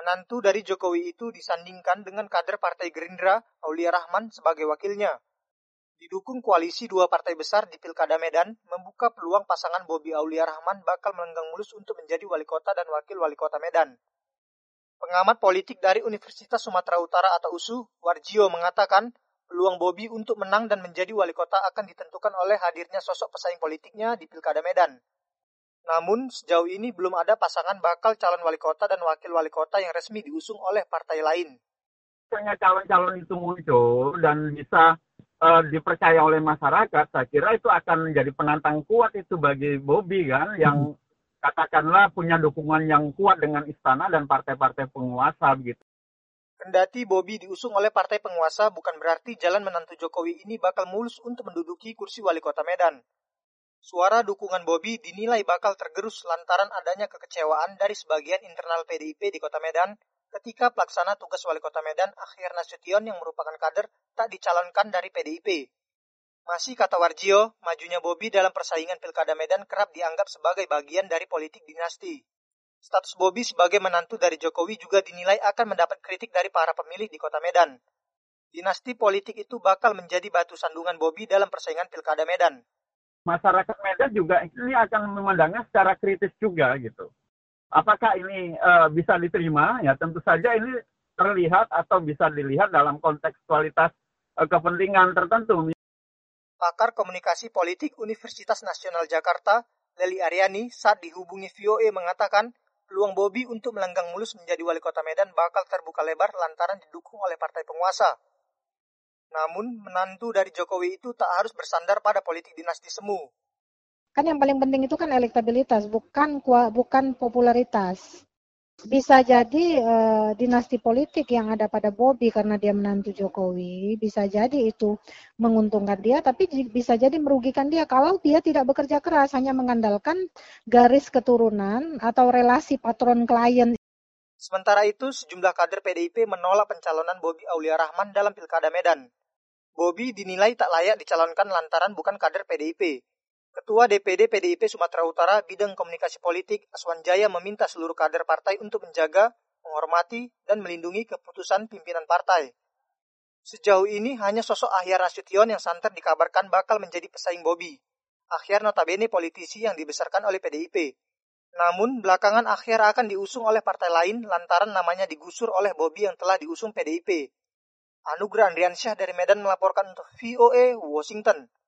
Menantu dari Jokowi itu disandingkan dengan kader Partai Gerindra, Aulia Rahman, sebagai wakilnya. Didukung koalisi dua partai besar di Pilkada Medan, membuka peluang pasangan Bobi Aulia Rahman bakal melenggang mulus untuk menjadi wali kota dan wakil wali kota Medan. Pengamat politik dari Universitas Sumatera Utara atau USU, Warjio, mengatakan peluang Bobi untuk menang dan menjadi wali kota akan ditentukan oleh hadirnya sosok pesaing politiknya di Pilkada Medan. Namun, sejauh ini belum ada pasangan bakal calon wali kota dan wakil wali kota yang resmi diusung oleh partai lain. Misalnya calon-calon itu muncul dan bisa dipercaya oleh masyarakat, saya kira itu akan menjadi penantang kuat itu bagi Bobi kan, yang katakanlah punya dukungan yang kuat dengan istana dan partai-partai penguasa begitu. Kendati Bobi diusung oleh partai penguasa, bukan berarti jalan menantu Jokowi ini bakal mulus untuk menduduki kursi wali kota Medan. Suara dukungan Bobi dinilai bakal tergerus lantaran adanya kekecewaan dari sebagian internal PDIP di kota Medan ketika pelaksana tugas wali kota Medan Akhyar Nasution yang merupakan kader tak dicalonkan dari PDIP. Masih kata Warjio, majunya Bobi dalam persaingan Pilkada Medan kerap dianggap sebagai bagian dari politik dinasti. Status Bobi sebagai menantu dari Jokowi juga dinilai akan mendapat kritik dari para pemilih di kota Medan. Dinasti politik itu bakal menjadi batu sandungan Bobi dalam persaingan Pilkada Medan. Masyarakat Medan juga ini akan memandangnya secara kritis juga gitu. Apakah ini bisa diterima? Ya tentu saja ini terlihat atau bisa dilihat dalam kontekstualitas kepentingan tertentu. Pakar komunikasi politik Universitas Nasional Jakarta, Leli Aryani, saat dihubungi VOA mengatakan peluang Bobi untuk melenggang mulus menjadi wali kota Medan bakal terbuka lebar lantaran didukung oleh partai penguasa. Namun, menantu dari Jokowi itu tak harus bersandar pada politik dinasti semu. Kan yang paling penting itu kan elektabilitas, bukan popularitas. Bisa jadi dinasti politik yang ada pada Bobi karena dia menantu Jokowi, bisa jadi itu menguntungkan dia, tapi bisa jadi merugikan dia kalau dia tidak bekerja keras, hanya mengandalkan garis keturunan atau relasi patron klien. Sementara itu, sejumlah kader PDIP menolak pencalonan Bobi Aulia Rahman dalam Pilkada Medan. Bobi dinilai tak layak dicalonkan lantaran bukan kader PDIP. Ketua DPD PDIP Sumatera Utara Bidang Komunikasi Politik Aswan Jaya meminta seluruh kader partai untuk menjaga, menghormati, dan melindungi keputusan pimpinan partai. Sejauh ini hanya sosok Akhyar Nasution yang santer dikabarkan bakal menjadi pesaing Bobi. Akhyar notabene politisi yang dibesarkan oleh PDIP. Namun, belakangan Akhyar akan diusung oleh partai lain lantaran namanya digusur oleh Bobi yang telah diusung PDIP. Anugrah Andriansyah dari Medan melaporkan untuk VOA Washington.